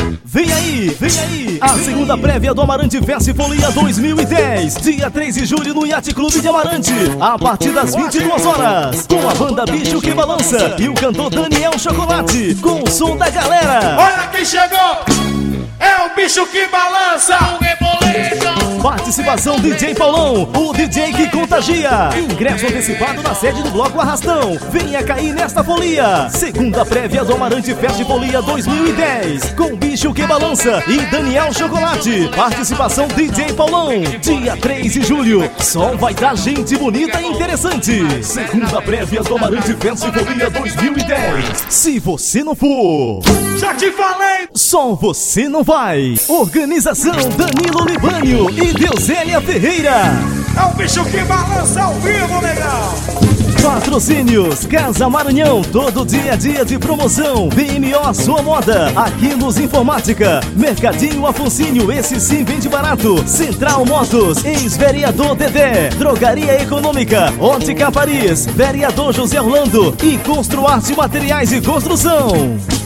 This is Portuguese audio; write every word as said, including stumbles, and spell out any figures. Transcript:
Vem aí, vem aí, a segunda prévia do Amarante Festa e Folia dois mil e dez, dia três de julho no Yacht Clube de Amarante, a partir das vinte e duas horas, com a banda Bicho que Balança e o cantor Daniel Chocolate, com o som da galera. Olha quem chegou, é o Bicho que Balança, o Rebolation. Participação D J Paulão, o D J que contagia. Ingresso antecipado na sede do Bloco Arrastão. Venha cair nesta folia. Segunda prévia do Amarante Festa e Folia dois mil e dez, com Bicho que Balança e Daniel Chocolate. Participação D J Paulão. Dia três de julho. Só vai dar gente bonita e interessante. Segunda prévia do Amarante Festa e Folia dois mil e dez. Se você não for, Já te falei. só você não vai. Organização Danilo Libânio e Deusélia Ferreira. É o Bicho que Balança ao vivo, legal. Patrocínios Casa Maranhão, todo dia a dia de promoção. B M O Sua Moda, Aquilos Informática, Mercadinho Afonsinho, esse sim vende barato. Central Motos, ex-vereador Dedé, Drogaria Econômica, Ótica Paris, vereador José Orlando e Construarte Materiais e Construção.